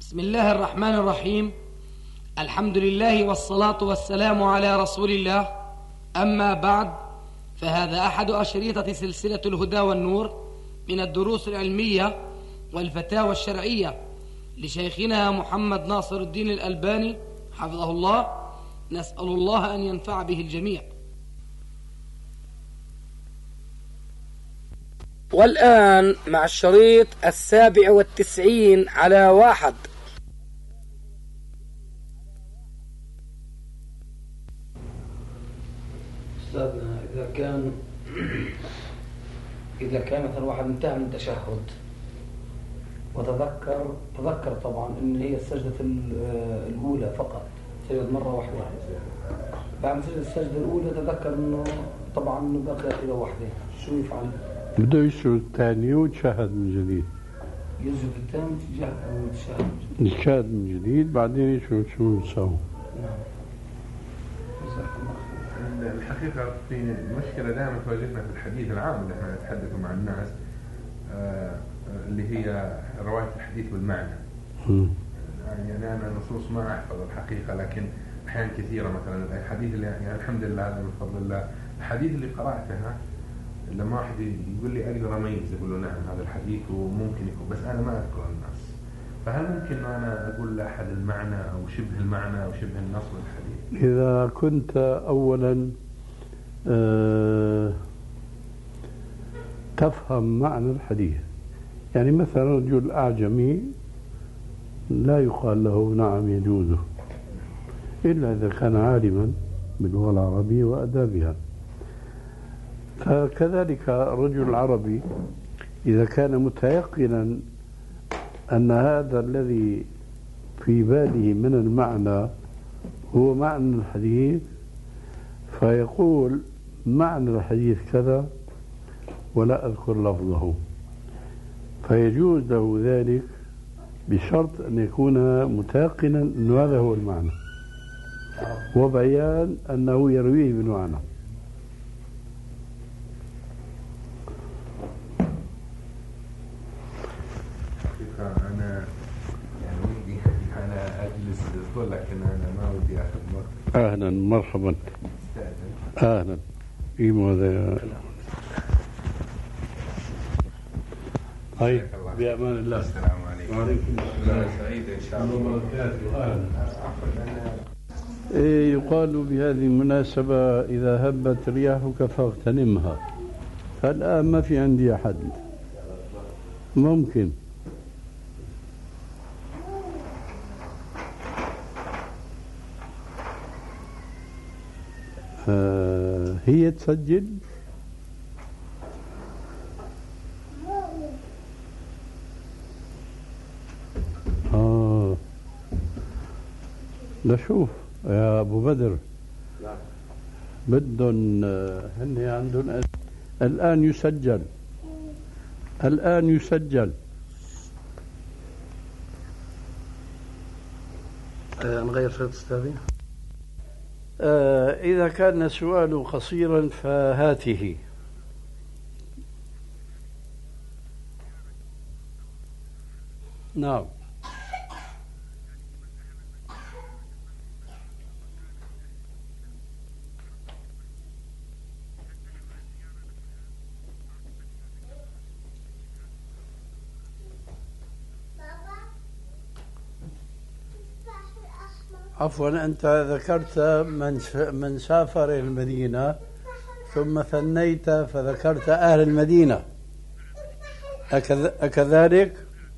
بسم الله الرحمن الرحيم. الحمد لله والصلاة والسلام على رسول الله. أما بعد، فهذا أحد أشريطة سلسلة الهدى والنور من الدروس العلمية والفتاوى الشرعية لشيخنا محمد ناصر الدين الألباني حفظه الله. نسأل الله أن ينفع به الجميع. والآن مع الشريط 97 على 1. أستاذنا، إذا كان مثلا واحد انتهى من التشهد وتذكر طبعا إن هي السجدة الأولى فقط، سجد مرة واحدة. بعد السجدة الأولى تذكر إنه طبعا بقي إلى واحدة، شو يفعل؟ بده يسجد الثاني ويتشهد من جديد. يسجد الثاني يتشهد من جديد، بعدين يشوف شو يسوي. نعم. الحقيقة في مشكلة دائما تواجهنا في الحديث العام اللي احنا نتحدث مع الناس، اللي هي رواية الحديث بالمعنى. يعني أنا النصوص ما أحفظ الحقيقة، لكن أحيانا كثيرة مثلا الحديث اللي يعني الحمد لله هذا من فضل الله، الحديث اللي قرأتها لما واحد يقول لي أقدر أميز، أقول له نعم هذا الحديث وممكن يكون، بس أنا ما أذكر النص. فهل ممكن أنا أقول لأحد المعنى أو شبه المعنى أو شبه النص من الحديث؟ إذا كنت أولا تفهم معنى الحديث، يعني مثلا رجل أعجمي لا يقال له نعم يجوزه إلا إذا كان عالما باللغة العربية وأدابها. فكذلك الرجل العربي إذا كان متيقنا أن هذا الذي في باله من المعنى هو معنى الحديث، فيقول معنى الحديث كذا ولا أذكر لفظه، فيجوز له ذلك بشرط أن يكون متيقنا أن هذا هو المعنى وبيان أنه يرويه بالمعنى. أنا يعني ودي أنا أجلس أقول لك إن أنا ما ودي أخذ وقت. أهلا مرحبا. أهلا. إيه ماذا؟ طيب بأمان الله. السلام عليكم. وعليكم السلام. سعيد إن شاء الله. يقال بهذه المناسبة إذا هبت رياحك فاغتنمها. فالآن ما في عندي أحد ممكن هي تسجل. لشوف يا أبو بدر، بدهم هن عندهم الآن يسجل، الآن يسجل. نغير شريط أستاذي. إذا كان سؤال قصيرا فهاته. نعم. عفوا، أنت ذكرت من سافر إلى المدينة ثم ثنيت فذكرت أهل المدينة، أكذلك؟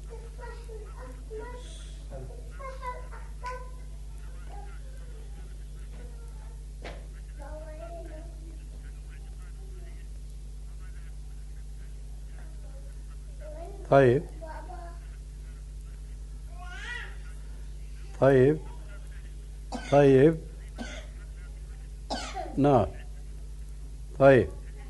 طيب طيب طيب. نعم. طيب.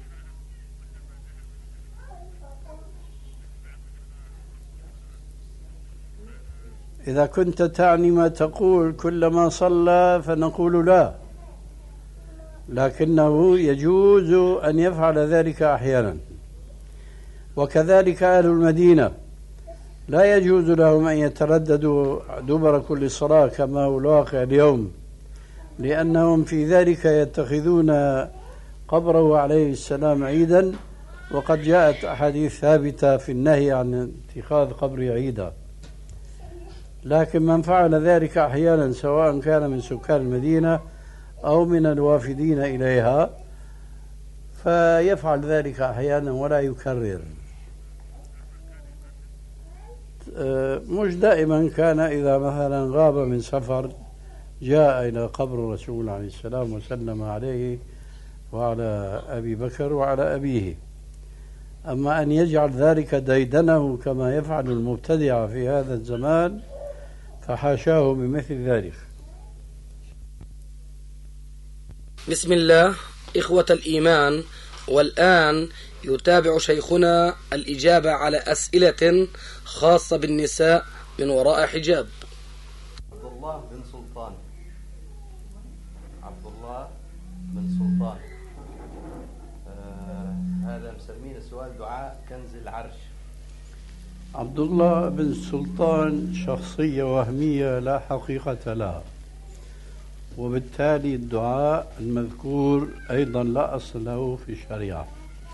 إذا كنت تعني ما تقول كلما صلى فنقول لا، لكنه يجوز أن يفعل ذلك أحيانا. وكذلك أهل المدينة لا يجوز لهم أن يترددوا دبر كل صلاة كما هو الواقع اليوم، لأنهم في ذلك يتخذون قبره عليه السلام عيدا، وقد جاءت أحاديث ثابتة في النهي عن اتخاذ قبره عيدا. لكن من فعل ذلك أحيانا سواء كان من سكان المدينة أو من الوافدين إليها فيفعل ذلك أحيانا ولا يكرر. مش دائما، كان إذا مثلا غاب من سفر جاء إلى قبر الرسول عليه السلام وسلم عليه وعلى أبي بكر وعلى أبيه. أما أن يجعل ذلك ديدنه كما يفعل المبتدع في هذا الزمان فحاشاه بمثل ذلك. بسم الله. إخوة الإيمان، والآن يتابع شيخنا الإجابة على أسئلة خاصة بالنساء من وراء حجاب. عبد الله بن سلطان هذا مسمين سؤال دعاء كنز العرش. عبد الله بن سلطان شخصية وهمية لا حقيقة لها، وبالتالي الدعاء المذكور أيضا لا أصل له في الشريعة.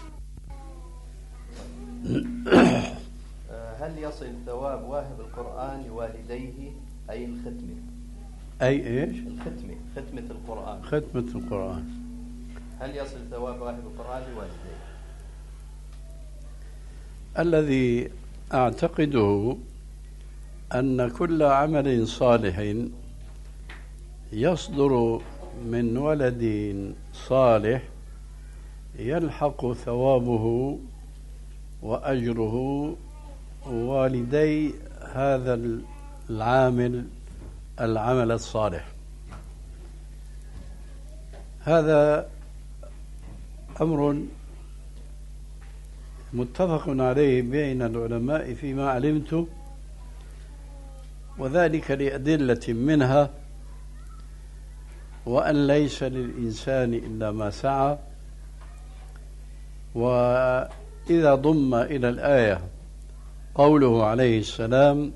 هل يصل ثواب واهب القرآن لوالديه أي الختمة؟ أي إيش؟ ختمة القرآن. ختمة القرآن. هل يصل ثواب واهب القرآن لوالديه؟ الذي أعتقده أن كل عمل صالح يصدر من ولد صالح يلحق ثوابه وأجره والدي هذا العمل الصالح. هذا أمر متفق عليه بين العلماء فيما علمت، وذلك لأدلة منها: وأن ليس للإنسان إلا ما سعى. وإذا ضم إلى الآية قوله عليه السلام: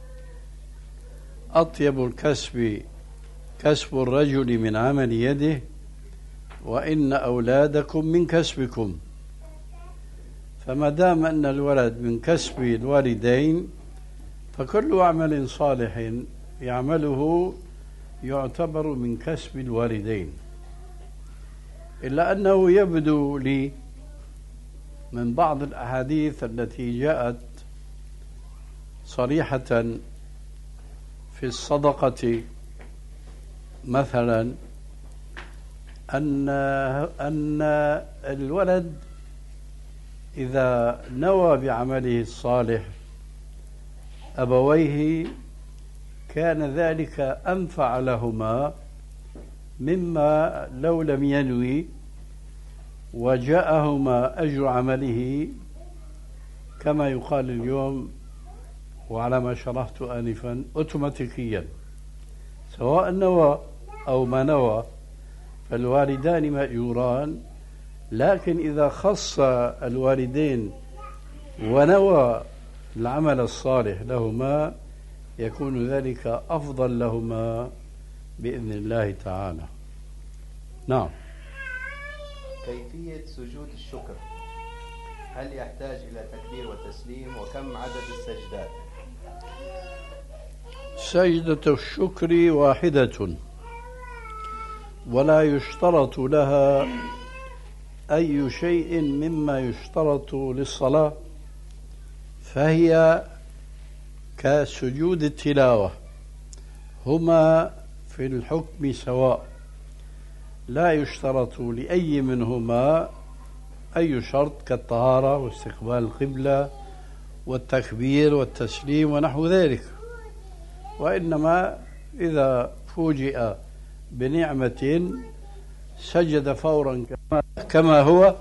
أطيب الكسب كسب الرجل من عمل يده وإن أولادكم من كسبكم. فما دام أن الولد من كسب الوالدين فكل عمل صالح يعمله يعتبر من كسب الوالدين. إلا أنه يبدو لي من بعض الأحاديث التي جاءت صريحة في الصدقة مثلا أن الولد إذا نوى بعمله الصالح أبويه كان ذلك أنفع لهما مما لو لم ينوي وجاءهما أجر عمله، كما يقال اليوم وعلى ما شرحت آنفا أوتوماتيكيا، سواء نوى أو ما نوى فالوالدان مأجوران. لكن إذا خص الوالدين ونوى العمل الصالح لهما يكون ذلك أفضل لهما بإذن الله تعالى. نعم. كيفية سجود الشكر، هل يحتاج إلى تكبير وتسليم؟ وكم عدد السجدات؟ سجدة الشكر واحدة ولا يشترط لها أي شيء مما يشترط للصلاة، فهي كسجود التلاوة، هما في الحكم سواء، لا يشترط لأي منهما أي شرط كالطهارة واستقبال القبلة والتكبير والتسليم ونحو ذلك. وإنما إذا فوجئ بنعمة سجد فورا كما هو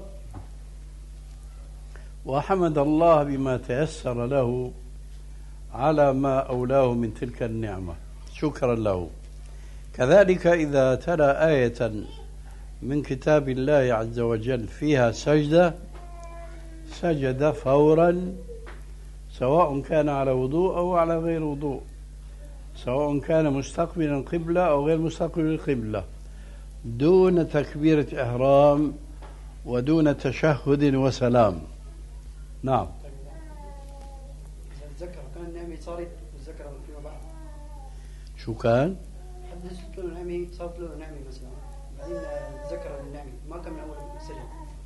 وحمد الله بما تيسر له على ما أولاه من تلك النعمة شكرا له. كذلك إذا تلا آية من كتاب الله عز وجل فيها سجدة سجد فورا سواء كان على وضوء أو على غير وضوء، سواء كان مستقبلا القبلة أو غير مستقبل القبلة، دون تكبيرة إحرام ودون تشهد وسلام. نعم. تذكر كان النعمة صارت تذكر فيما بعد. شو كان؟ حدثت له النعمة، صارت له نعمة مثلا، بعدين تذكر النعمة ما كان من أول سجن.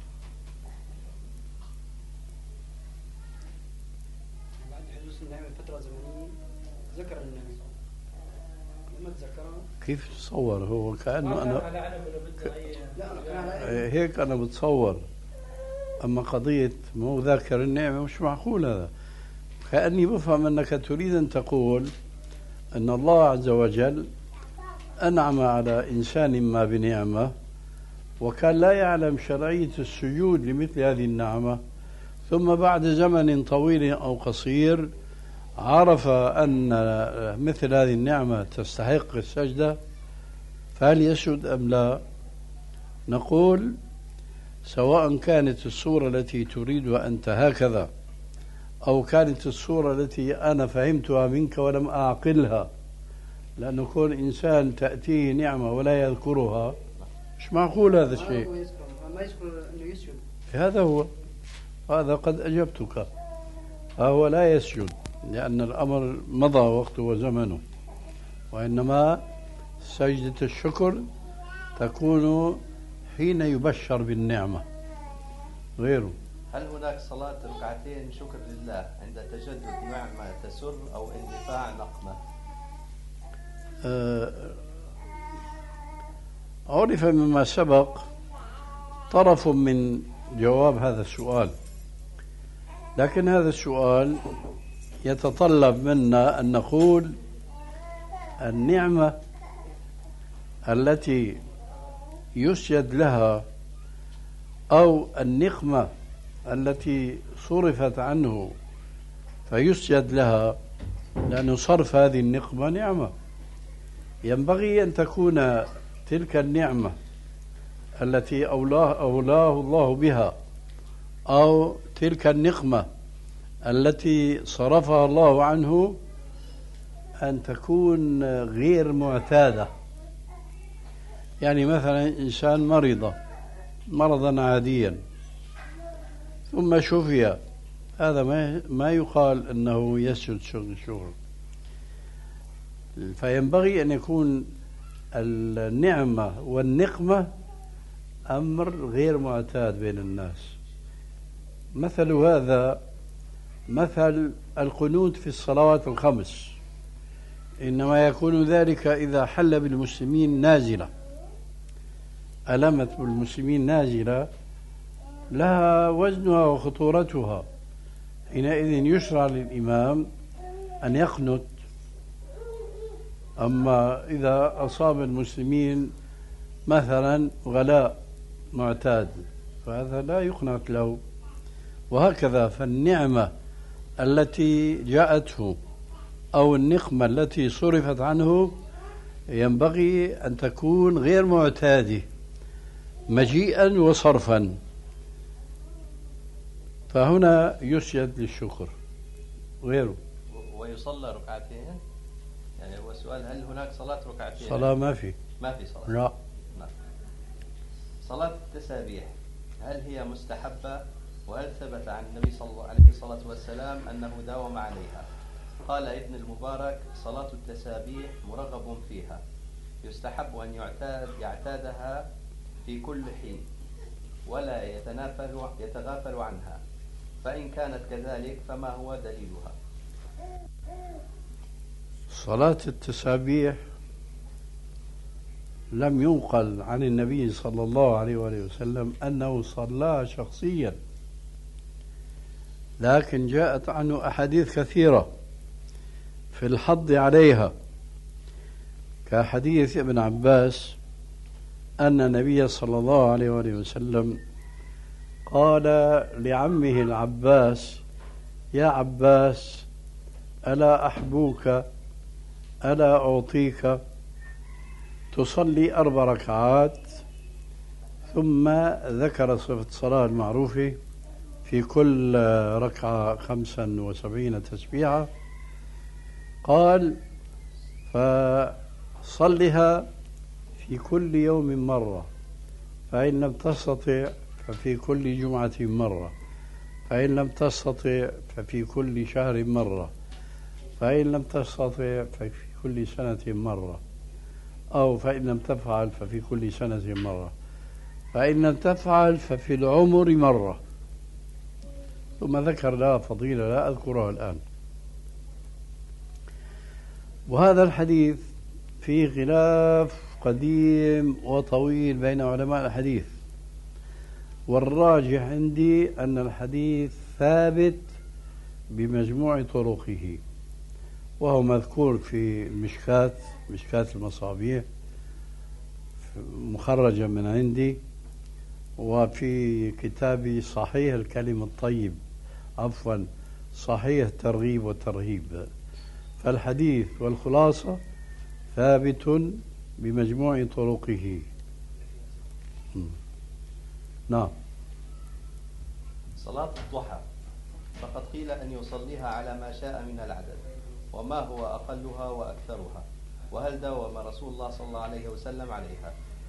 بعد حدوث النعمة فترة زمنية ذكر النعمة، لما تذكرها كيف تصور هو كأنه أنا لا أنا كان على هيك أنا بتصور، أما قضية مو ذاكر النعمة مش معقول هذا. كأني بفهم أنك تريد أن تقول أن الله عز وجل أنعم على إنسان ما بنعمة وكان لا يعلم شرعية السجود لمثل هذه النعمة، ثم بعد زمن طويل أو قصير عرف أن مثل هذه النعمة تستحق السجدة، فهل يسجد أم لا؟ نقول سواء كانت الصورة التي تريدها أنت هكذا أو كانت الصورة التي أنا فهمتها منك ولم أعقلها، لأنه كون إنسان تأتيه نعمة ولا يذكرها مش معقول هذا الشيء. ما يذكر أنه يسجد. هذا هو، هذا قد أجبتك، فهو لا يسجد لأن الأمر مضى وقته وزمنه، وإنما سجدة الشكر تكون حين يبشر بالنعمة غيره. هل هناك صلاة ركعتين شكر لله عند تجدد نعمة تسر أو اندفاع نقمة؟ عرف مما سبق طرف من جواب هذا السؤال، لكن هذا السؤال يتطلب منا أن نقول النعمة التي يسجد لها أو النقمة التي صرفت عنه فيسجد لها، لأن صرف هذه النقمة نعمة، ينبغي أن تكون تلك النعمة التي أولاه الله بها أو تلك النقمة التي صرفها الله عنه أن تكون غير معتادة. يعني مثلا إنسان مرض مرضا عاديا ثم شفي، هذا ما يقال أنه يسجد شكر، فينبغي أن يكون النعمة والنقمة أمر غير معتاد بين الناس. مثل هذا مثل القنوت في الصلوات الخمس، إنما يكون ذلك إذا حل بالمسلمين نازلة، ألمت بالمسلمين نازلة لها وزنها وخطورتها، حينئذ يشرع للإمام أن يقنت. أما إذا أصاب المسلمين مثلا غلاء معتاد فهذا لا يقنت له، وهكذا. فالنعمة التي جاءته أو النقمة التي صرفت عنه ينبغي أن تكون غير معتادة مجيئا وصرفا، فهنا يسجد للشكر غيره. ويصلى ركعتين، يعني هو السؤال هل هناك صلاة ركعتين؟ صلاة ما في صلاة. لا. صلاة التسابيح هل هي مستحبة؟ وهل ثبت عن النبي صلى الله عليه الصلاة والسلام أنه داوم عليها؟ قال ابن المبارك: صلاة التسابيح مرغب فيها، يستحب أن يعتادها في كل حين ولا يتغافل عنها، فإن كانت كذلك فما هو دليلها؟ صلاة التسابيح لم ينقل عن النبي صلى الله عليه وسلم أنه صلاها شخصيا، لكن جاءت عنه أحاديث كثيرة في الحض عليها، كحديث ابن عباس أن النبي صلى الله عليه وسلم قال لعمه العباس: يا عباس ألا أحبوك، ألا أعطيك تصلي 4 ركعات، ثم ذكر صفة الصلاة المعروفة في في كل ركعة 75 تسبيحة. قال فصلها في كل يوم مرة، فإن لم تستطع ففي كل جمعة مرة، فإن لم تستطع ففي كل شهر مرة، فإن لم تستطع ففي كل سنة مرة، أو فإن لم تفعل ففي كل سنة مرة، فإن لم تفعل ففي العمر مرة. ثم ذكر لها فضيلة لا أذكرها الآن. وهذا الحديث فيه خلاف قديم وطويل بين علماء الحديث، والراجح عندي أن الحديث ثابت بمجموع طرقه، وهو مذكور في مشكاة المصابيح مخرجا من عندي، وفي كتابي صحيح الكلم الطيب، عفوا صحيح الترغيب والترهيب. فالحديث والخلاصة ثابت بمجموع طرقه. نعم. صلاة الضحى فقد قيل أن يصليها على ما شاء من العدد، وما هو أقلها وأكثرها، وهل داوم رسول الله صلى الله عليه وسلم عليها؟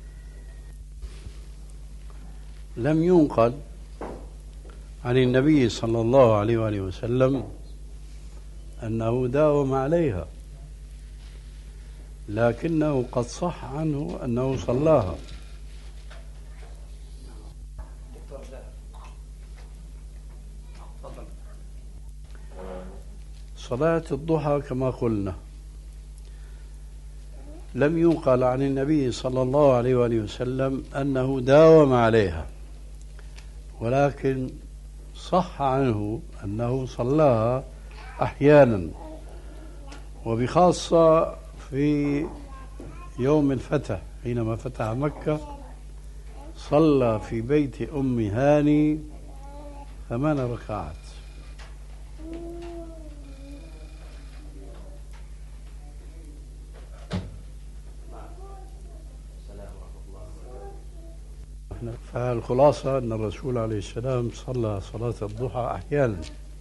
لم ينقل عن النبي صلى الله عليه وآله وسلم أنه داوم عليها، لكنه قد صح عنه أنه صلاها. صلاة الضحى كما قلنا لم ينقل عن النبي صلى الله عليه وآله وسلم أنه داوم عليها، ولكن صح عنه أنه صلاها أحيانا، وبخاصة في يوم الفتح حينما فتح مكة صلى في بيت أم هاني 8 ركعات. فالخلاصة أن الرسول عليه السلام صلى صلاة الضحى أحيانا،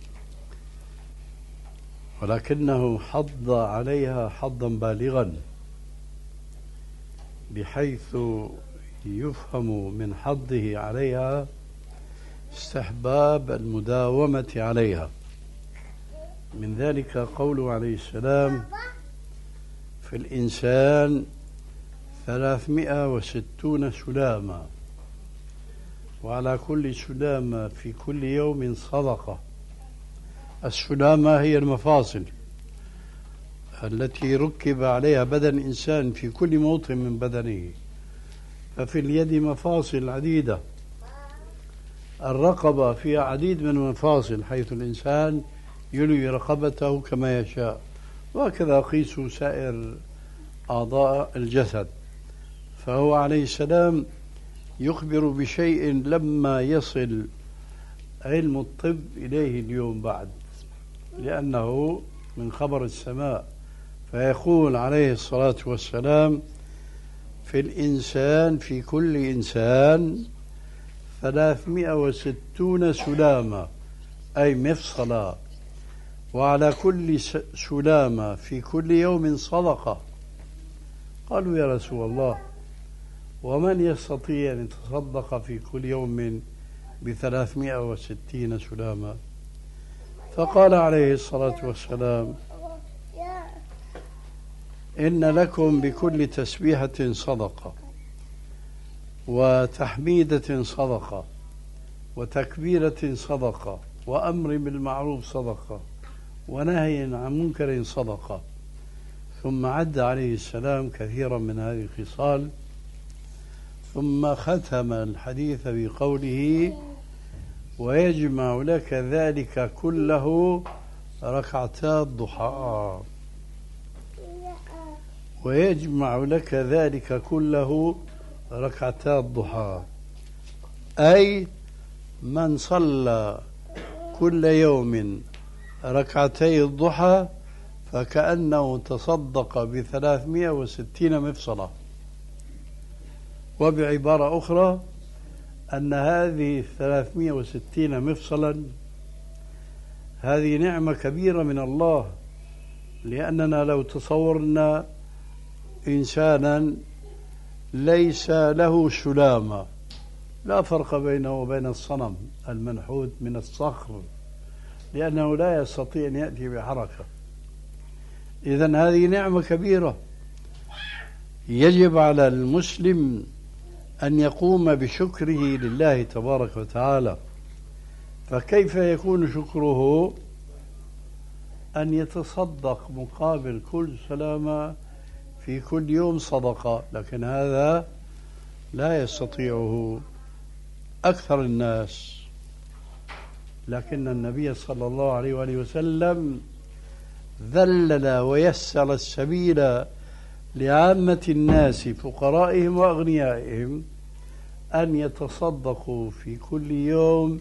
ولكنه حض عليها حضا بالغا، بحيث يفهم من حضه عليها استحباب المداومة عليها. من ذلك قوله عليه السلام: في الإنسان 360 سلامة، وعلى كل سلامة في كل يوم صدقة. السلامة هي المفاصل التي ركب عليها بدن الإنسان في كل موطن من بدنه، ففي اليد مفاصل عديدة، الرقبة فيها عديد من المفاصل حيث الإنسان يلوي رقبته كما يشاء، وهكذا قيسوا سائر أعضاء الجسد. فهو عليه السلام يخبر بشيء لما يصل علم الطب إليه اليوم بعد، لأنه من خبر السماء. فيقول عليه الصلاة والسلام: في الإنسان في كل إنسان 360 سلامة، أي مفصلا، وعلى كل سلامة في كل يوم صدقة. قالوا: يا رسول الله، ومن يستطيع أن يتصدق في كل يوم ب360 سلامة؟ فقال عليه الصلاة والسلام: إن لكم بكل تسبيحة صدقة، وتحميدة صدقة، وتكبيرة صدقة، وأمر بالمعروف صدقة، ونهي عن منكر صدقة. ثم عد عليه السلام كثيرا من هذه الخصال، ثم ختم الحديث بقوله: ويجمع لك ذلك كله ركعتا الضحى. ويجمع لك ذلك كله ركعتا الضحى، أي من صلى كل يوم ركعتي الضحى فكأنه تصدق ب360 مفصلة. وبعبارة أخرى أن هذه 360 مفصلا هذه نعمة كبيرة من الله، لأننا لو تصورنا إنسانا ليس له سلامة لا فرق بينه وبين الصنم المنحوت من الصخر، لأنه لا يستطيع أن يأتي بحركة. إذن هذه نعمة كبيرة يجب على المسلم أن يقوم بشكره لله تبارك وتعالى. فكيف يكون شكره؟ أن يتصدق مقابل كل سلامة في كل يوم صدقة، لكن هذا لا يستطيعه أكثر الناس. لكن النبي صلى الله عليه وآله وسلم ذلل ويسر السبيل لعامة الناس فقرائهم وأغنيائهم أن يتصدقوا في كل يوم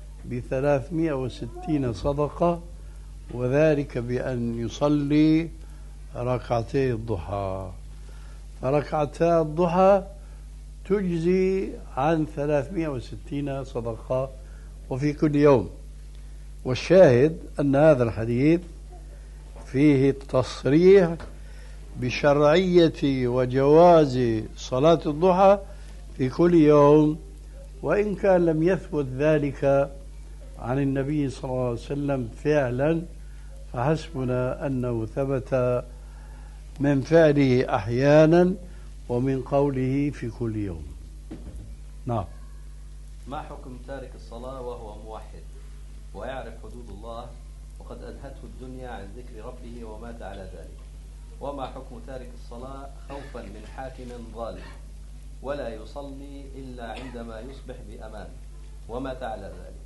ب360 صدقة، وذلك بأن يصلي ركعتي الضحى. فركعتا الضحى تجزي عن 360 صدقة وفي كل يوم. والشاهد أن هذا الحديث فيه التصريح بشرعية وجواز صلاة الضحى في كل يوم، وإن كان لم يثبت ذلك عن النبي صلى الله عليه وسلم فعلا، فحسبنا أنه ثبت من فعله أحيانا ومن قوله في كل يوم. نعم. ما حكم تارك الصلاة وهو موحد ويعرف حدود الله وقد ألهته الدنيا عن ذكر ربه ومات على ذلك؟ وما حكم تارك الصلاة خوفا من حاكم ظالم ولا يصلي إلا عندما يصبح بأمان ومات على ذلك؟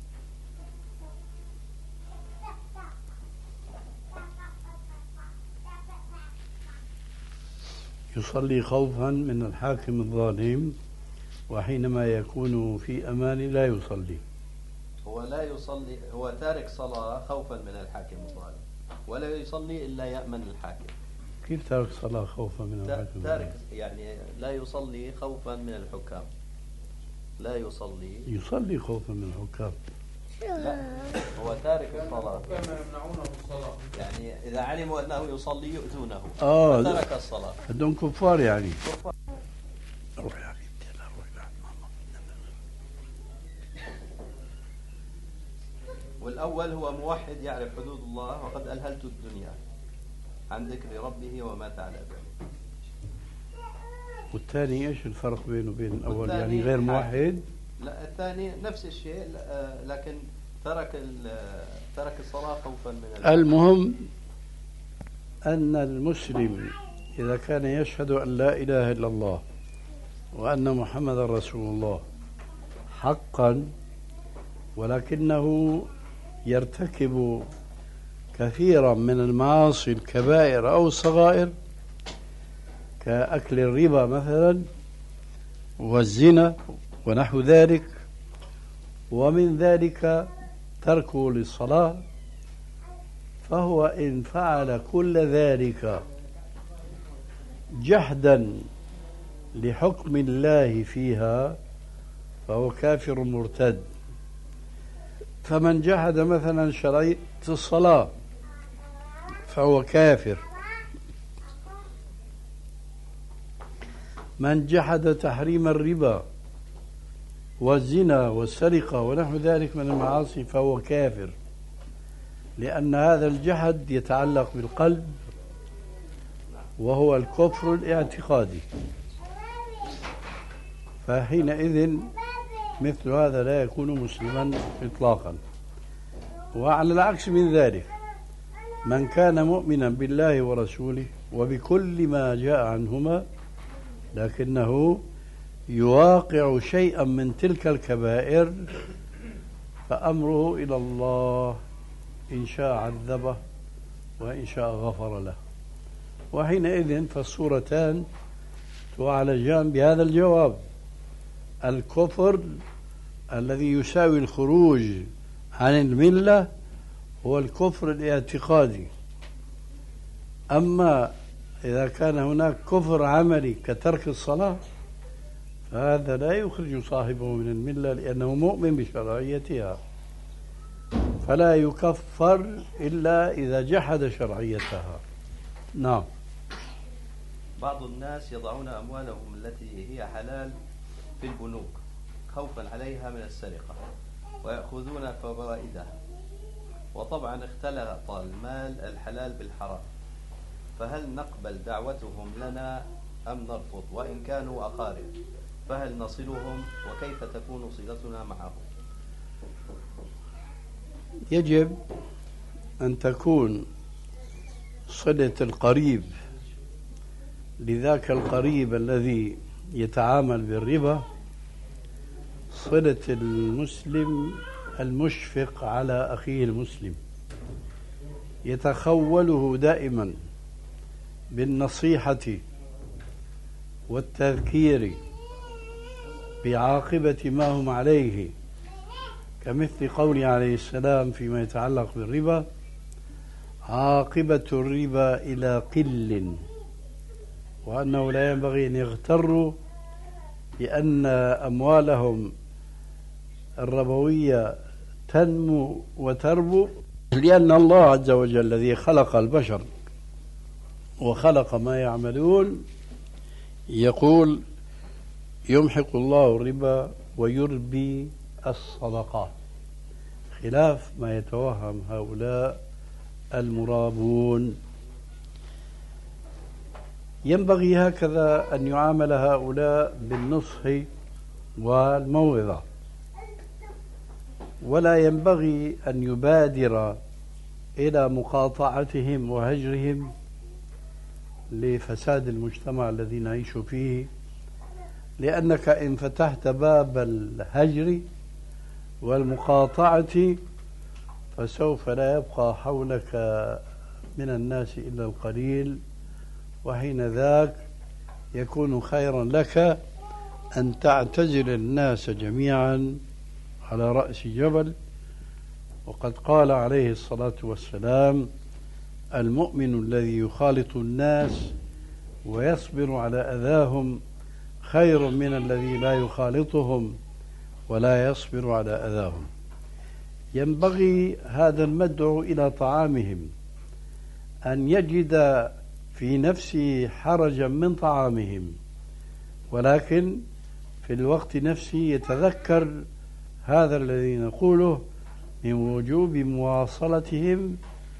يصلي خوفا من الحاكم الظالم، وحينما يكون في أمان لا يصلي. هو لا يصلي، هو تارك صلاة خوفا من الحاكم الظالم ولا يصلي إلا يأمن الحاكم. كيف تارك صلاة خوفا من الحاكم؟ تارك يعني لا يصلي خوفا من الحكام، لا يصلي خوفا من الحكام. لا، هو تارك الصلاة. يعني إذا علموا أنه يصلي يؤذونه فترك الصلاة. بدهم كفار يعني. والأول هو موحد يعرف حدود الله وقد ألهلت الدنيا عن ذكر ربه ومات على ذلك. والثاني إيش الفرق بينه وبين الأول؟ يعني غير موحد؟ لا، الثاني نفس الشيء لكن ترك الصلاة خوفا من المهم أن المسلم إذا كان يشهد أن لا إله إلا الله وأن محمد رسول الله حقا، ولكنه يرتكب كثيرا من المعاصي الكبائر أو الصغائر كأكل الربا مثلا والزنا ونحو ذلك، ومن ذلك تركه للصلاة، فهو إن فعل كل ذلك جحدا لحكم الله فيها فهو كافر مرتد. فمن جحد مثلا شرعية الصلاة فهو كافر، من جحد تحريم الربا والزنا والسرقة ونحو ذلك من المعاصي فهو كافر، لأن هذا الجحد يتعلق بالقلب وهو الكفر الاعتقادي، فحينئذ مثل هذا لا يكون مسلما إطلاقا. وعلى العكس من ذلك من كان مؤمنا بالله ورسوله وبكل ما جاء عنهما لكنه يواقع شيئا من تلك الكبائر فأمره إلى الله، إن شاء عذبه وإن شاء غفر له. وحينئذ فالصورتان تعالجان بهذا الجواب: الكفر الذي يساوي الخروج عن الملة هو الكفر الاعتقادي. أما إذا كان هناك كفر عملي كترك الصلاة هذا لا يخرج صاحبه من الملة لأنه مؤمن بشرعيتها، فلا يكفر إلا إذا جحد شرعيتها. نعم. بعض الناس يضعون أموالهم التي هي حلال في البنوك خوفا عليها من السرقة ويأخذون فوائدها، وطبعا اختلط المال الحلال بالحرام، فهل نقبل دعوتهم لنا أم نرفض؟ وإن كانوا أقارب فهل نصلهم وكيف تكون صلتنا معهم؟ يجب أن تكون صلة القريب لذاك القريب الذي يتعامل بالربا صلة المسلم المشفق على أخيه المسلم، يتخوله دائما بالنصيحة والتذكير بعاقبة ما هم عليه، كمثل قوله عليه السلام فيما يتعلق بالربا: عاقبة الربا إلى قل، وأنه لا ينبغي أن يغتروا بأن أموالهم الربوية تنمو وتربو، لأن الله عز وجل الذي خلق البشر وخلق ما يعملون يقول: يمحق الله الربا ويربي الصدقات، خلاف ما يتوهم هؤلاء المرابون. ينبغي هكذا أن يعامل هؤلاء بالنصح والموعظة، ولا ينبغي أن يبادر إلى مقاطعتهم وهجرهم لفساد المجتمع الذي نعيش فيه، لأنك إن فتحت باب الهجر والمقاطعة فسوف لا يبقى حولك من الناس إلا القليل، وحين ذاك يكون خيرا لك أن تعتزل الناس جميعا على رأس جبل. وقد قال عليه الصلاة والسلام: المؤمن الذي يخالط الناس ويصبر على أذاهم خير من الذي لا يخالطهم ولا يصبر على أذاهم. ينبغي هذا المدعو إلى طعامهم أن يجد في نفسه حرجا من طعامهم، ولكن في الوقت نفسه يتذكر هذا الذي نقوله من وجوب مواصلتهم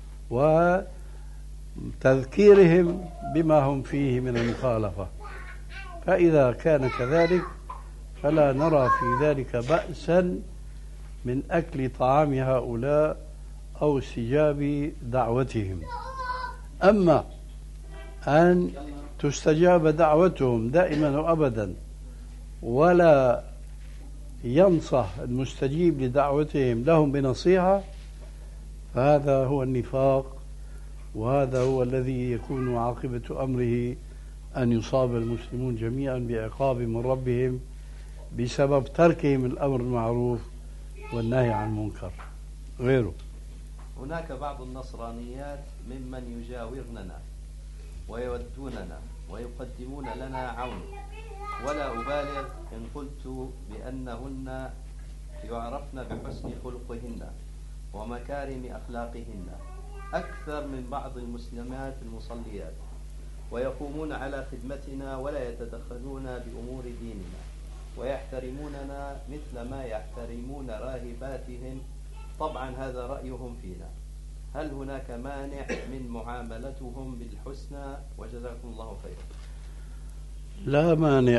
وتذكيرهم بما هم فيه من المخالفة. فإذا كان كذلك فلا نرى في ذلك بأسا من أكل طعام هؤلاء أو استجاب دعوتهم. أما أن تستجاب دعوتهم دائما وأبدا ولا ينصح المستجيب لدعوتهم لهم بنصيحة، فهذا هو النفاق، وهذا هو الذي يكون عاقبة أمره أن يصاب المسلمون جميعا بعقاب من ربهم بسبب تركهم الأمر المعروف والنهي عن المنكر. غيره، هناك بعض النصرانيات ممن يجاورننا ويودوننا ويقدمون لنا عون، ولا أبالغ إن قلت بأنهن يعرفن بحسن خلقهن ومكارم أخلاقهن أكثر من بعض المسلمات المصليات، ويقومون على خدمتنا ولا يتدخلون بأمور ديننا، ويحترموننا مثل ما يحترمون راهباتهم. طبعا هذا رأيهم فينا، هل هناك مانع من معاملتهم بالحسنى؟ وجزاكم الله خيرا. لا مانع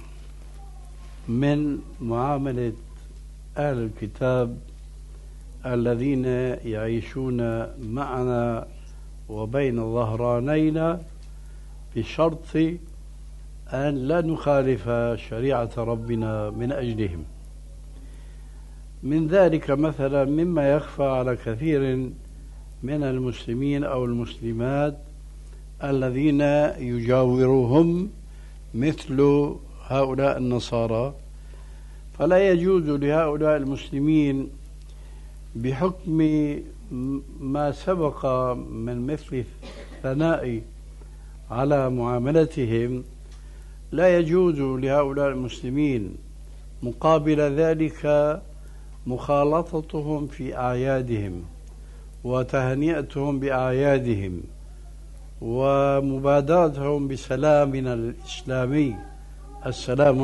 من معاملة أهل الكتاب الذين يعيشون معنا وبين ظهرانينا بشرط أن لا نخالف شريعة ربنا من أجلهم. من ذلك مثلا مما يخفى على كثير من المسلمين أو المسلمات الذين يجاورهم مثل هؤلاء النصارى، فلا يجوز لهؤلاء المسلمين بحكم ما سبق من مثل الثناء على معاملتهم لا يجوز لهؤلاء المسلمين مقابل ذلك مخالطتهم في أعيادهم وتهنئتهم بأعيادهم ومبادرتهم بسلامنا الإسلامي، السلام،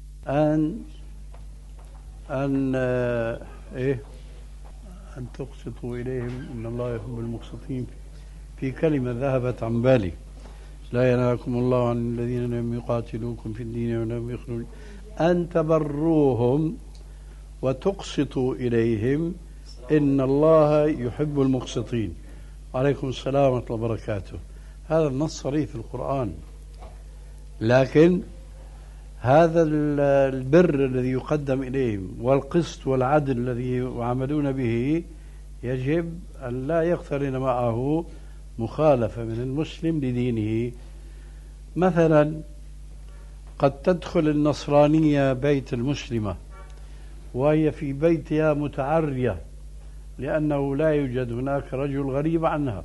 أن تقسطوا إليهم إن الله يحب المقسطين. في كلمة ذهبت عن بالي: لا ينهاكم الله عن الذين لم يقاتلوكم في الدين ولم يخرجوا أن تبروهم وتقسطوا إليهم إن الله يحب المقسطين. وعليكم السلام ورحمة الله وبركاته. هذا النص صريح في القرآن، لكن هذا البر الذي يقدم إليهم والقسط والعدل الذي يعملون به يجب أن لا يقترن معه مخالفة من المسلم لدينه. مثلا قد تدخل النصرانية بيت المسلمة وهي في بيتها متعرية لأنه لا يوجد هناك رجل غريب عنها،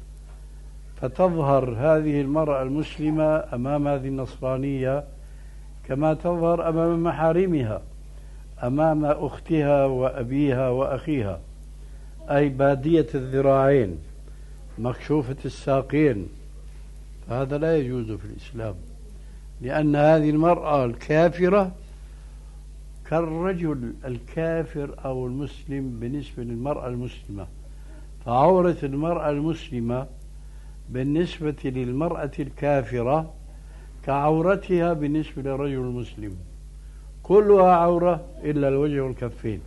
فتظهر هذه المرأة المسلمة أمام هذه النصرانية كما تظهر أمام محارمها، أمام أختها وأبيها وأخيها، أي بادية الذراعين مكشوفة الساقين. هذا لا يجوز في الإسلام، لأن هذه المرأة الكافرة كالرجل الكافر أو المسلم بالنسبة للمرأة المسلمة، فعورة المرأة المسلمة بالنسبة للمرأة الكافرة كعورتها بالنسبة للرجل المسلم، كلها عورة إلا الوجه والكفين.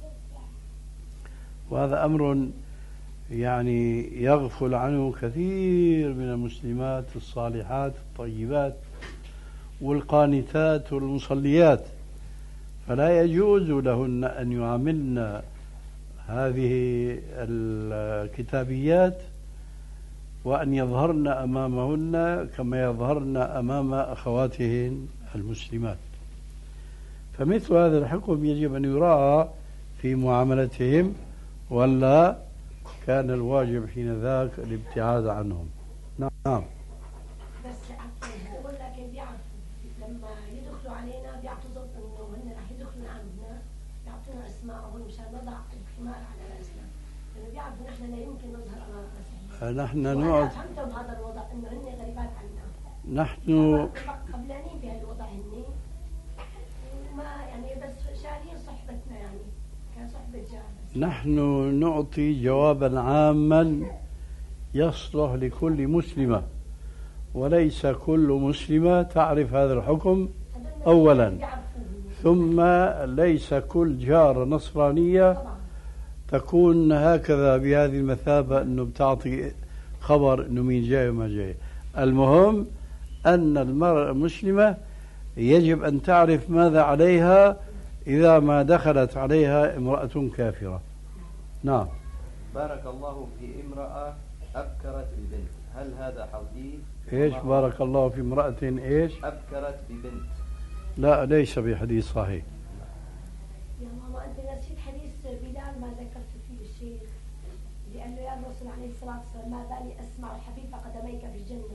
وهذا أمر يعني يغفل عنه كثير من المسلمات الصالحات الطيبات والقانتات والمصليات، فلا يجوز لهن أن يعاملن هذه الكتابيات وأن يظهرن أمامهن كما يظهرن أمام أخواتهن المسلمات. فمثل هذا الحكم يجب أن يراعى في معاملتهم، ولا كان الواجب حين ذاك الابتعاد عنهم. نعم. بس بقول لك بيعرفوا لما يدخلوا علينا بيعطوا ظن انه هن رح يدخلوا عندنا، بيعطونا اسماءهم مشان نضع الحمار على راسنا، لانه بيعرفوا نحن لا يمكن نظهر امام راسهم. نحن نقعد فهمتهم هذا الوضع انه هن غريبات عنا. نحن قبلانين بهالوضع هن وما يعني بس شارين صحبتنا، يعني كان صحبة جار. نحن نعطي جوابا عاما يصلح لكل مسلمة، وليس كل مسلمة تعرف هذا الحكم أولا، ثم ليس كل جارة نصرانية تكون هكذا بهذه المثابة أنه بتعطي خبر أنه مين جاي وما جاي. المهم أن المرأة المسلمة يجب أن تعرف ماذا عليها إذا ما دخلت عليها امرأة كافرة. نعم. بارك الله في امرأة أبكرت ببنت، هل هذا حديث؟ إيش بارك الله في امرأة إيش؟ أبكرت ببنت. لا، ليس بحديث صحيح. يا ماما أنت نسيت حديث بلال ما ذكرت فيه الشيخ اللي قال له يا الرسول عليه الصلاة والسلام ما بالي أسمع حبيب قدميك في الجنة.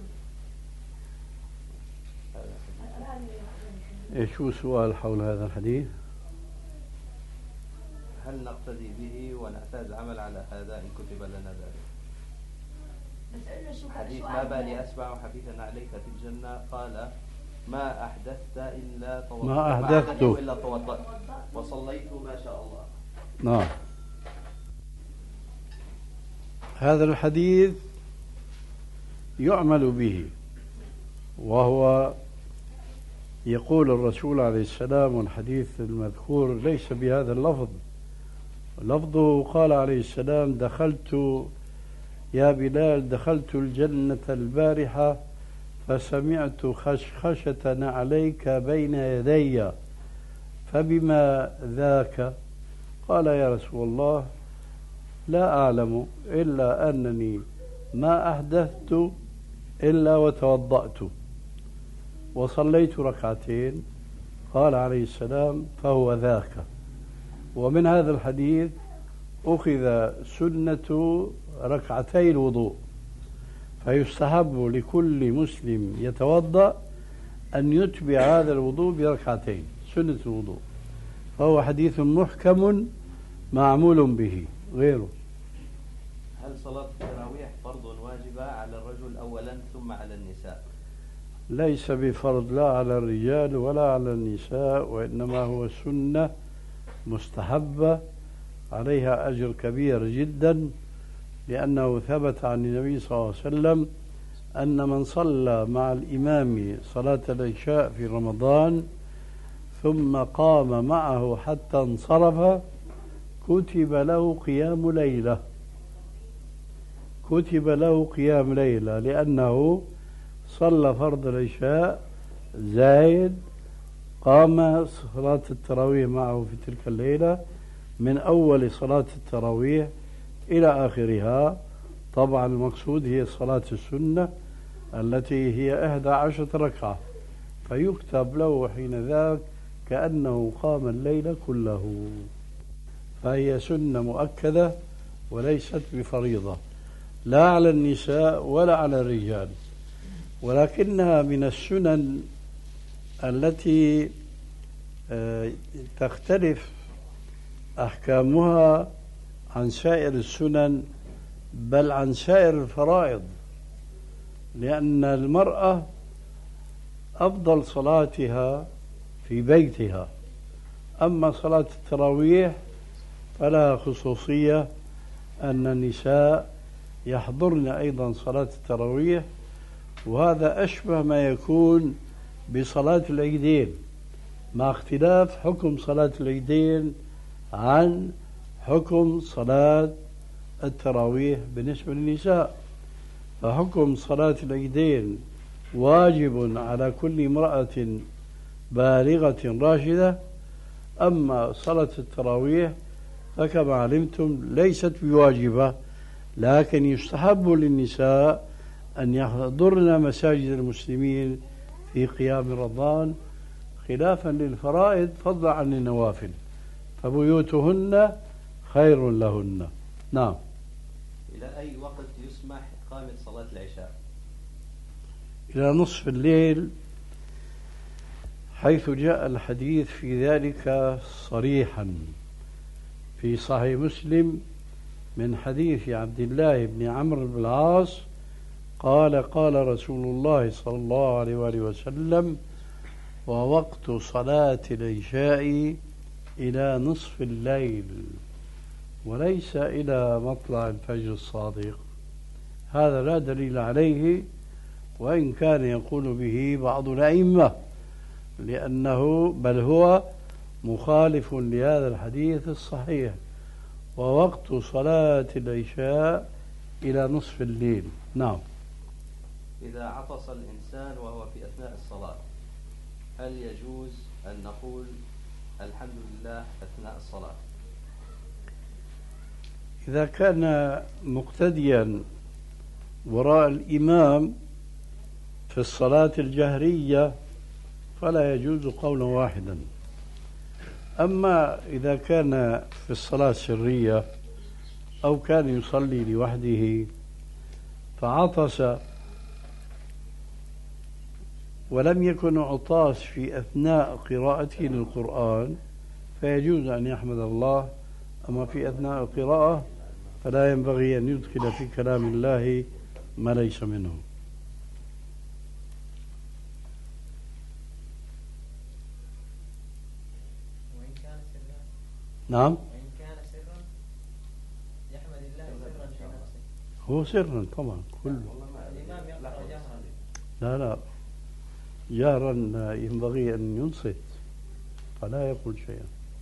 شو سؤال حول هذا الحديث؟ هل نقتدي به ونعتاد العمل على هذا إن كتب لنا ذلك؟ حديث ما بالي أسمع حبيبا عليك في الجنة، قال ما أحدثت إلا توضأت، ما أحدثت إلا توضأت وصليت ما شاء الله. نعم. هذا الحديث يعمل به، وهو يقول الرسول عليه السلام، والحديث المذكور ليس بهذا اللفظ، لفظه قال عليه السلام دخلت يا بلال دخلت الجنة البارحة فسمعت خشخشة عليك بين يدي فبما ذاك؟ قال يا رسول الله لا أعلم إلا أنني ما أحدثت إلا وتوضأت وصليت ركعتين. قال عليه السلام فهو ذاك. ومن هذا الحديث أخذ سنة ركعتي الوضوء، فيستحب لكل مسلم يتوضأ أن يتبع هذا الوضوء بركعتين سنة الوضوء، فهو حديث محكم معمول به غيره. هل صلاة التراويح فرض واجبة على الرجل أولا ثم على النساء؟ ليس بفرض لا على الرجال ولا على النساء، وإنما هو سنة مستحبة عليها أجر كبير جدا، لأنه ثبت عن النبي صلى الله عليه وسلم أن من صلى مع الإمام صلاة العشاء في رمضان ثم قام معه حتى انصرف كتب له قيام ليلة، كتب له قيام ليلة، لأنه صلى فرض العشاء زايد قام صلاة التراويح معه في تلك الليلة من أول صلاة التراويح إلى آخرها. طبعا المقصود هي صلاة السنة التي هي 11 ركعة، فيكتب له حين ذاك كأنه قام الليل كله، فهي سنة مؤكدة وليست بفريضة لا على النساء ولا على الرجال، ولكنها من السنن التي تختلف أحكامها عن سائر السنن بل عن سائر الفرائض، لأن المرأة أفضل صلاتها في بيتها، أما صلاة التراويح فلها خصوصية أن النساء يحضرن أيضا صلاة التراويح، وهذا أشبه ما يكون بصلاة العيدين، مع اختلاف حكم صلاة العيدين عن حكم صلاة التراويح بالنسبة للنساء. فحكم صلاة العيدين واجب على كل امرأة بالغة راشدة، أما صلاة التراويح فكما علمتم ليست بواجبة، لكن يستحب للنساء أن يحضرن مساجد المسلمين في قيام رمضان خلافا للفرائض فضلا عن النوافل، فبيوتهن خير لهن. نعم. إلى أي وقت يسمح إقامة صلاة العشاء؟ إلى نصف الليل، حيث جاء الحديث في ذلك صريحا في صحيح مسلم من حديث عبد الله بن عمرو بن العاص قال قال رسول الله صلى الله عليه وآله وسلم: ووقت صلاة العشاء إلى نصف الليل وليس إلى مطلع الفجر الصادق. هذا لا دليل عليه، وإن كان يقول به بعض الأئمة، لأنه بل هو مخالف لهذا الحديث الصحيح: ووقت صلاة العشاء إلى نصف الليل. نعم. إذا عطس الإنسان وهو في أثناء الصلاة هل يجوز أن نقول الحمد لله أثناء الصلاة؟ إذا كان مقتديا وراء الإمام في الصلاة الجهرية فلا يجوز قولا واحدا، أما إذا كان في الصلاة السرية أو كان يصلي لوحده فعطس ولم يكن عطاس في أثناء قراءته للقرآن فيجوز أن يحمد الله، أما في أثناء القراءة فلا ينبغي أن يدخل في كلام الله ما ليس منه. وإن كان سرا؟ نعم. وإن كان سرا يحمد الله سرا في نفسه. هو سرا طبعا كله. الإمام يقرأ جهرا. لا لا، جهرا ينبغي أن ينصت فلا يقول شيئا.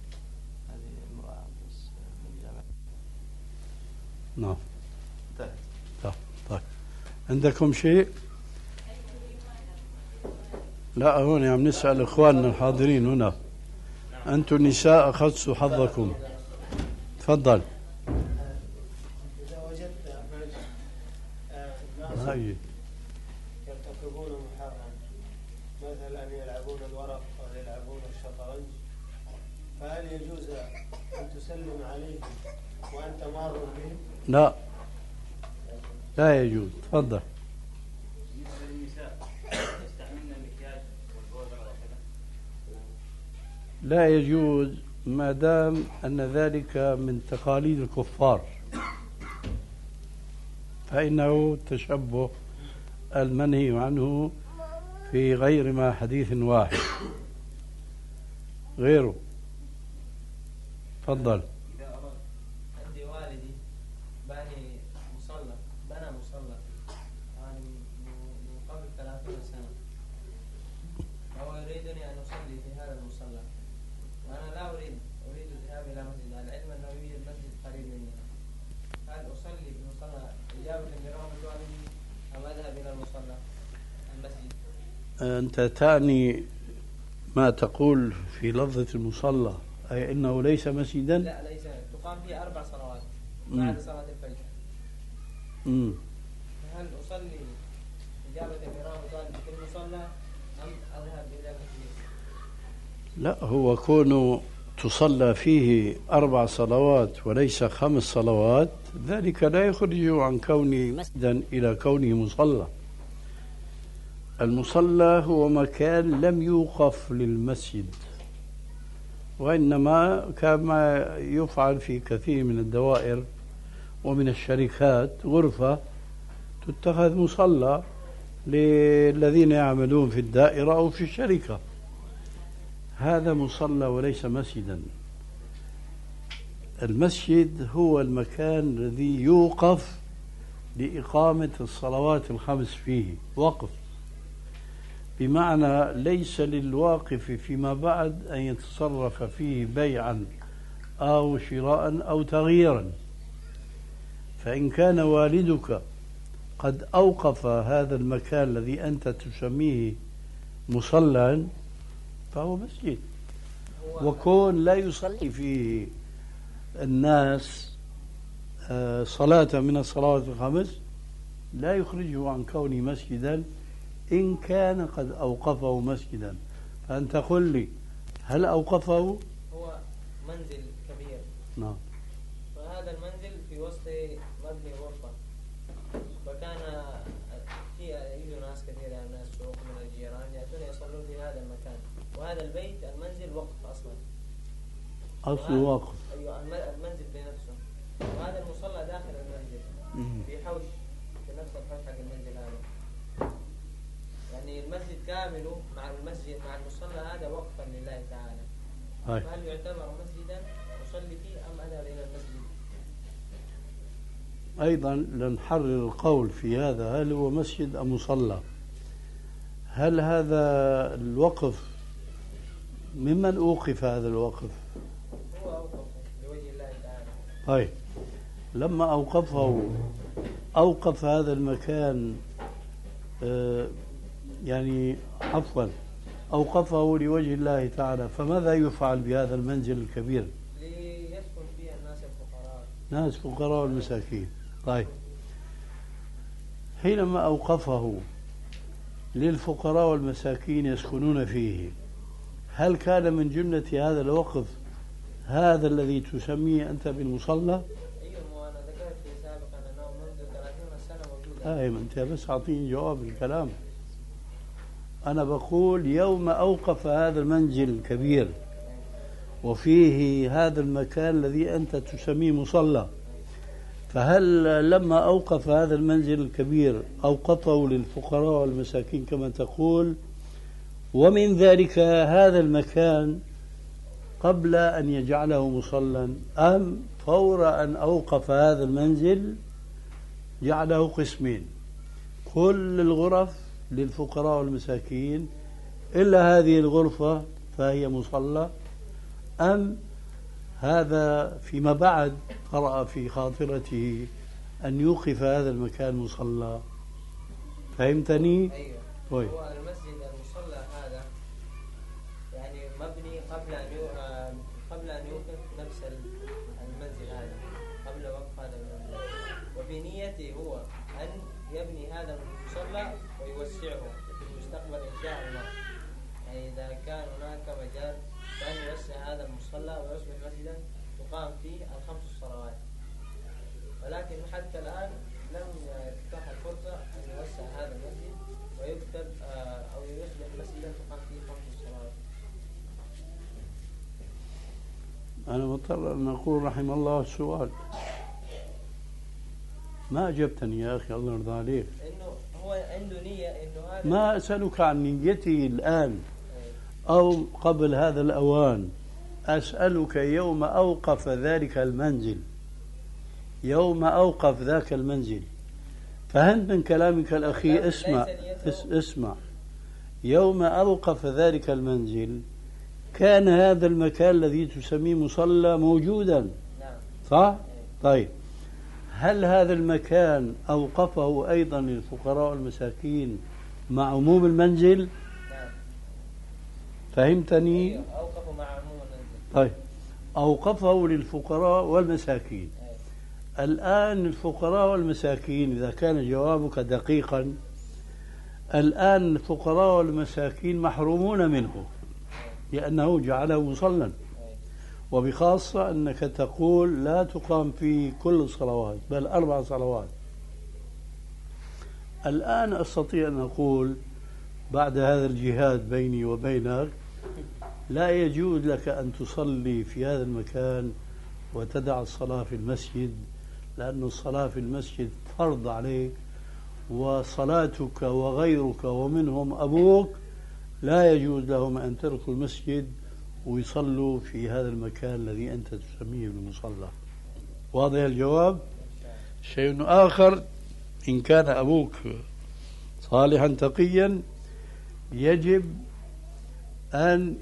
نعم. طيب عندكم شيء؟ لا، هون عم نسأل إخواننا الحاضرين هنا. أنتم النساء أخذتوا حظكم، تفضل. إذا وجدت الناس يرتكبون محرم، مثلا يلعبون الورق أو يلعبون الشطرنج، فهل يجوز أن تسلم عليهم وأنت مار بهم؟ لا، لا يجوز. تفضل. بالنسبة للنساء يستعملن المكياج لا يجوز ما دام أن ذلك من تقاليد الكفار، فإنه تشبه المنهي عنه في غير ما حديث واحد غيره. تفضل. إذا أردت عندي والدي بنى مصلى يعني من قبل 30 سنة، وهو يريدني أن أصلي في هذا المصلى، وأنا لا أريد الذهاب إلى مسجد، على العلم أنه يوجد مسجد قريب مني. هل أصلي في المصلى إجابة برغبة والدي أم أذهب إلى المصلى المسجد؟ أنت تعني ما تقول في لفظة المصلى أي أنه ليس مسجدا؟ لا ليس، تقام فيه 4 صلوات بعد صلاة الفجر. هل أصلي إجابة برغبة والدي في المصلى أم أذهب إلى المسجد؟ لا، هو كونه تصلى فيه 4 صلوات وليس 5 صلوات ذلك لا يخرج عن كونه مسجدا إلى كونه مصلى. المصلى هو مكان لم يوقف للمسجد، وإنما كما يفعل في كثير من الدوائر ومن الشركات غرفة تتخذ مصلى للذين يعملون في الدائرة أو في الشركة. هذا مصلى وليس مسجدا. المسجد هو المكان الذي يوقف لإقامة الصلوات ال5 فيه وقف، بمعنى ليس للواقف فيما بعد أن يتصرف فيه بيعا أو شراء أو تغييرا. فإن كان والدك قد أوقف هذا المكان الذي أنت تسميه مصلى فهو مسجد، وكون لا يصلي فيه الناس صلاة من الصلوات ال5 لا يخرجه عن كونه مسجدا إن كان قد أوقفه مسجدا. فأنت قل لي هل أوقفه؟ هو منزل كبير. نعم. فهذا المنزل في وسط مبني غرفة، وكان يجوا ناس كثير من الناس سوق من الجيران يأتون يصلون في هذا المكان، وهذا البيت المنزل وقف أصلا. أصله واقف. أيوة المنزل بنفسه، وهذا المصلى داخل المنزل في حوش، في نفس الحوش حق المنزل هذا. يعني المسجد كامله مع المسجد مع المصلى هذا وقفا لله تعالى. فهل يعتبر مسجدا أصلي فيه أم أذهب إلى المسجد؟ أيضا لنحرر القول في هذا، هل هو مسجد أم مصلى؟ هل هذا الوقف ممن أوقف هذا الوقف؟ هو أوقفه لوجه الله تعالى. طيب، لما أوقف هذا المكان يعني عفوا أوقفه لوجه الله تعالى، فماذا يفعل بهذا المنزل الكبير؟ ليسكن فيه الناس الفقراء. ناس فقراء والمساكين. طيب، حينما أوقفه للفقراء والمساكين يسكنون فيه، هل كان من جملة هذا الوقف هذا الذي تسميه أنت بالمصلى؟ أيوة، وأنا ذكرت في سابقا أنه منذ 30 سنة موجود. أنت بس أعطيني جواب الكلام. أنا بقول يوم أوقف هذا المنزل الكبير وفيه هذا المكان الذي أنت تسميه مصلى، فهل لما أوقف هذا المنزل الكبير أوقفه للفقراء والمساكين كما تقول، ومن ذلك هذا المكان قبل أن يجعله مصلى، أم فور أن أوقف هذا المنزل جعله قسمين، كل الغرف للفقراء والمساكين إلا هذه الغرفة فهي مصلى، أم هذا فيما بعد قرأ في خاطرته أن يوقف هذا المكان مصلى؟ فهمتني؟ أيوة. طيب. هو المسجد المصلى هذا يعني مبني قبل أن يوقف نفس المنزل هذا، قبل وقف هذا المنزل، وبنيته هو أن يبني هذا المصلى ويوسعه في المستقبل إن شاء الله. يعني إذا كان هناك مجال فأن يوسع هذا المصلى ويصبح مسجدا تقام فيه ال5 صلوات، ولكن حتى الآن لم تتاح الفرصة أن يوسع هذا المسجد ويكتب أو يصبح مسجدا تقام فيه 5 صلوات. أنا مضطر أن أقول رحم الله السؤال. ما أجبتني يا أخي الله يرضى عليك. إنه هو عنده نية إنه هذا. ما أسألك عن نيتي الآن أو قبل هذا الأوان، أسألك يوم أوقف ذلك المنزل، يوم أوقف ذاك المنزل، فهمت من كلامك الأخي؟ اسمع. يوم أوقف ذلك المنزل كان هذا المكان الذي تسميه مصلى موجودا، صح؟ طيب هل هذا المكان أوقفه أيضا للفقراء والمساكين مع عموم المنزل؟ فهمتني؟ أوقفه مع عموم المنزل. طيب أوقفه للفقراء والمساكين. الآن الفقراء والمساكين، إذا كان جوابك دقيقا، الآن الفقراء والمساكين محرومون منه لأنه جعله مصلى، وبخاصة أنك تقول لا تقام في كل الصلوات بل 4 صلوات. الآن أستطيع أن أقول بعد هذا الجهاد بيني وبينك لا يجوز لك أن تصلي في هذا المكان وتدع الصلاة في المسجد، لأن الصلاة في المسجد فرض عليك، وصلاتك وغيرك ومنهم أبوك لا يجوز لهم أن تركوا المسجد ويصلوا في هذا المكان الذي أنت تسميه بالمصلى. واضح الجواب؟ شيء آخر، إن كان أبوك صالحا تقيا يجب أن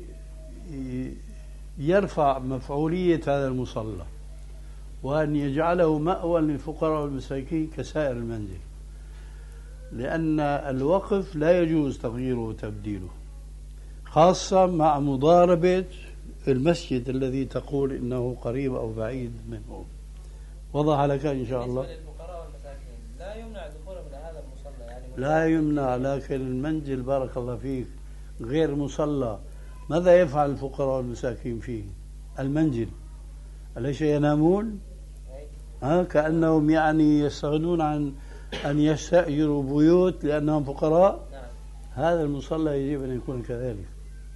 يرفع مفعولية هذا المصلى وأن يجعله مأوى للفقراء والمساكين كسائر المنزل، لأن الوقف لا يجوز تغييره وتبديله، خاصة مع مضاربة المسجد الذي تقول إنه قريب أو بعيد منه. وضح لك إن شاء الله؟ بالنسبة للفقراء والمساكين لا يمنع دخولهم إلى هذا المصلى، يعني لا يمنع، لكن المنزل بارك الله فيك غير مصلى، ماذا يفعل الفقراء والمساكين فيه؟ المنزل أليس ينامون؟ كأنهم يعني يستغنون عن أن يستأجروا بيوت لأنهم فقراء. هذا المصلى يجب أن يكون كذلك.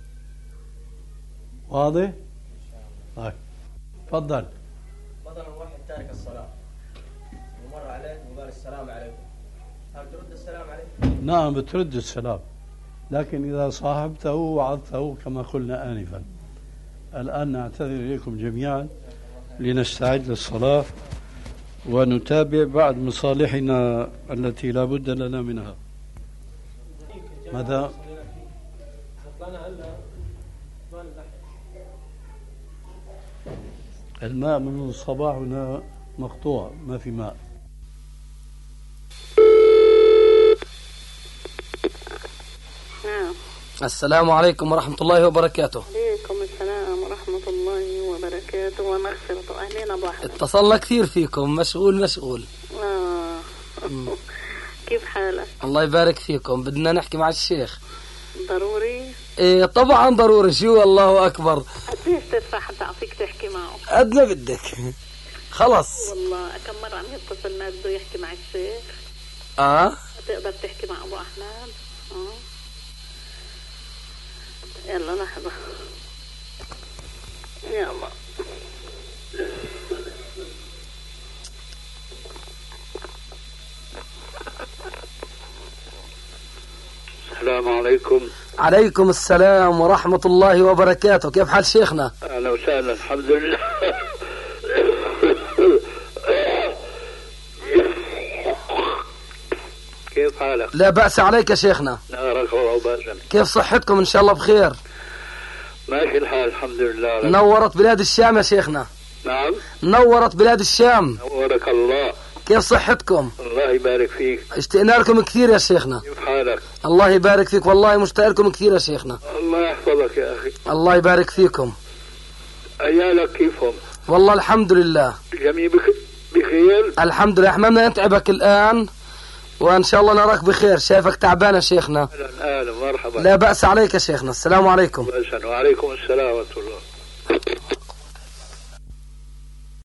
واضح؟ طيب تفضل. مثلا واحد تارك الصلاة ومر عليه وقال السلام عليكم، هل ترد السلام عليكم؟ نعم بترد السلام، لكن إذا صاحبته وعظته كما قلنا آنفا. الآن نعتذر إليكم جميعا لنستعد للصلاة ونتابع بعد مصالحنا التي لا بد لنا منها. ماذا؟ الماء من الصباح هنا مقطوع، ما في ماء. السلام عليكم ورحمة الله وبركاته. عليكم السلام ورحمة الله وبركاته ومغفرته. أهلين أبو أحمد. اتصلنا كثير فيكم، مشغول. كيف حالك؟ الله يبارك فيكم. بدنا نحكي مع الشيخ. ضروري؟ إيه طبعا ضروري. شو الله أكبر. قديش تدفع حتى أعطيك تحكي معه؟ قد ما بدك. خلص. والله كم مرة عم يتصل ما بده يحكي مع الشيخ. تقدر تحكي مع أبو أحمد؟ يلا لحظة. يلا. السلام عليكم. عليكم السلام ورحمة الله وبركاته. كيف حال شيخنا؟ أهلا وسهلا. الحمد لله. كيف حالك؟ لا بأس عليك شيخنا. نارك الله بأسا. كيف صحتكم؟ إن شاء الله بخير. ماشي الحال الحمد لله. نورت بلاد الشام يا شيخنا. نعم نورت بلاد الشام. نورك الله. كيف صحتكم؟ الله يبارك فيك. اشتقنا لكم كثير يا شيخنا. كيف حالك؟ الله يبارك فيك، والله مشتاق لكم كثير يا شيخنا. الله يحفظك يا أخي. الله يبارك فيكم. عيالك كيفهم؟ والله الحمد لله جميع بخير الحمد لله. احنا بدنا نتعبك الآن وإن شاء الله نراك بخير. شايفك تعبان يا شيخنا. أهلا مرحبا. لا بأس عليك يا شيخنا. السلام عليكم. وعليكم السلام ورحمة الله.